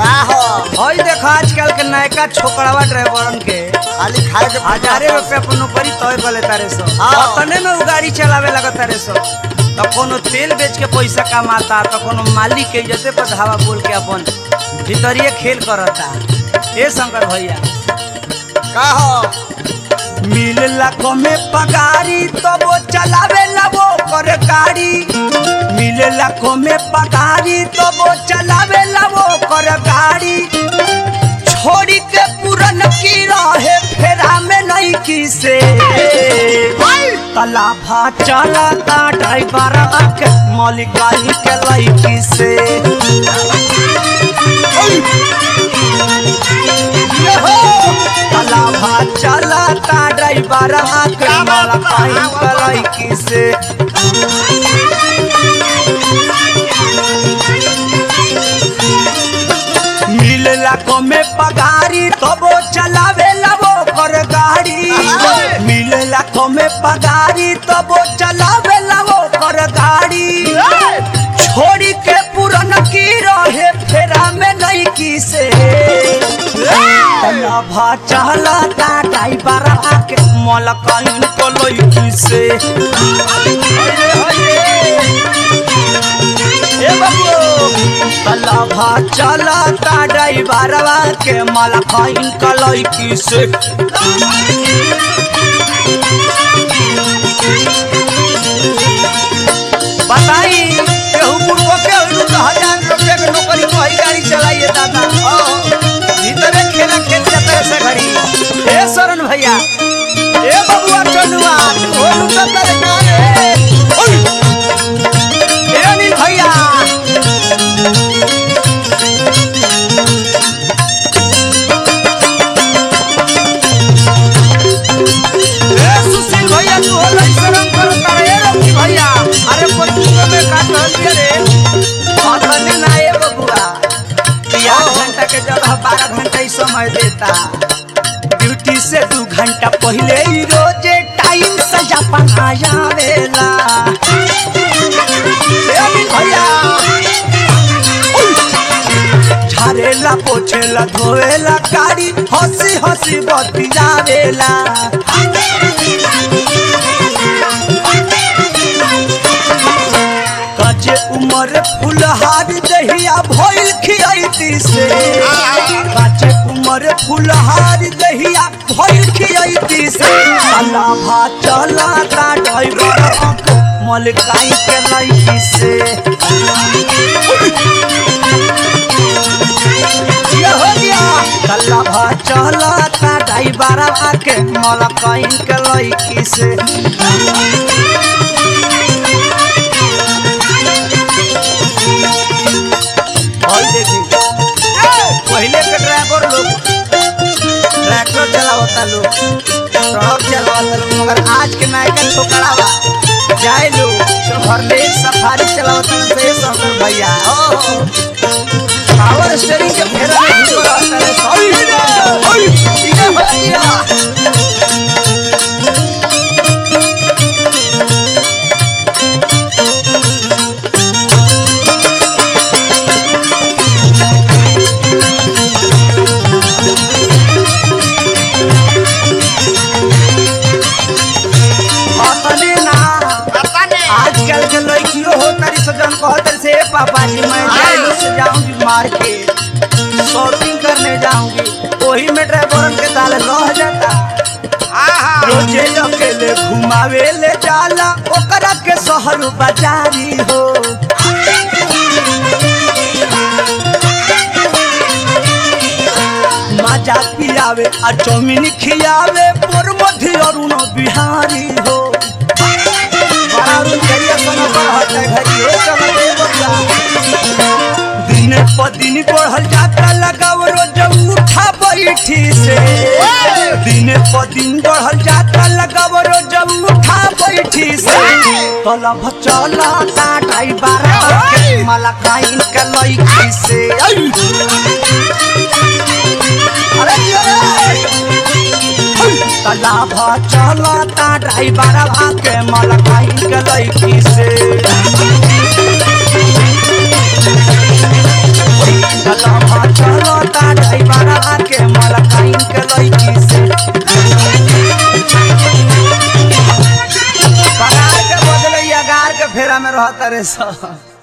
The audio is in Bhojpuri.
हई देखो आजकल के नयका छोकरावा ड्राइवरन के खाली खाए के 1000 रुपया पर नौकरी तय कर लेता रे सो अपने में वो गाड़ी चलावे लगता रे सो तो कोनो तेल बेच के पैसा कमाता तो कोनो मालिक के इज्जत पर धावा बोल के अपन भीतरिए खेल करता। ए शंकर भैया का हो मिल लाखों में पगारी तो वो चलावे ला वो कर गाड़ी मिल लाखों में पगारी तो वो चलावे ला वो कर गाड़ी छोड़ी के पूरन की रहे फेरा में नहीं किसे तलाफा चलाता ड्राइवर के मालिकाई के लड़की से तलाफा चलाता ड्राइवर के मालिकाई के लड़की से मिल लाखों में पगारी तो वो चलावे ला वो कर गाड़ी मिल लाखों में पगारी तो वो चलावे ला वो कर गाड़ी छोड़ी के पुरन की रहे फेरा में नहीं किसे तलाभा चलाता ड्राइवर के मालिकाइन को लड़की से तलाभा चलाता ड्राइवरवा के मालिकाइन का लड़की से बताई केहू बुढ़वा के 1000 रुपया के नौकरी को ही गाड़ी चलाइए दादा भीतरे खेला खेल जाता है घड़ी। ए शरण भैया ए बबुआ चनुआ ओलू कर गाने ए अनिल भैया सुशील भैया तू हो शरण करता रे रवि भैया अरे पत्तू में काट दिया रे अखने ना ए बबुआ 8 घंटा के जगह 12 घंटा ही समय देता ड्यूटी से 2 घंटा पहले ही रोजे टाइम से जापान आयावेला ए अनिल भैया झारेला पोछेला धोवेला गाड़ी हंसी हंसी बतियावेला कजे उमर फुलहार दहिया भइल खियाइती से कजे उमर फुलहार दहिया भइल खियाइती से तलाभा चलाता ड्राइवर मालिकाई के लड़की से तलाभा चलाता ड्राइवर के मालिकाइन के लड़की से पहले के ड्राइवर लोग ट्रैक्टर चलावता लोग ट्रक चलावता लोग मगर आज के नायका छोकरावा जाए लोग भरले सफारी चलावता से शंकर भैया पावर स्टीयरिंग के फेरा में घुसता आजकल के लड़कियों हो तारी सजन कहते से पापा जी मैं जाइलो से जाऊंगी मार्केट शॉपिंग करने जाऊंगी वही में ड्राइवर के ताले लह जाता रोजे अकेले घुमावे ले जाला ओकरा के शहर बाजारी हो मजा पियावे आ चौमिन खियावे पर मध्य अरुण बिहारी हो दिन पर दिन बढ़ल जाता लगाव रोज उठा बैठी से दिन पर दिन बढ़ल जाता लगाव रोज उठा बैठी से तलब चलाता ड्राइवर के मालिकाइन के लड़की से तलाभा चलाता ड्राइवर के मालिकाइन के लड़की से लम्हा चलता ड्राइवरवा के मलकाइन के लईकी से पगार के बदले अगार के फेरा में रहता रे सब।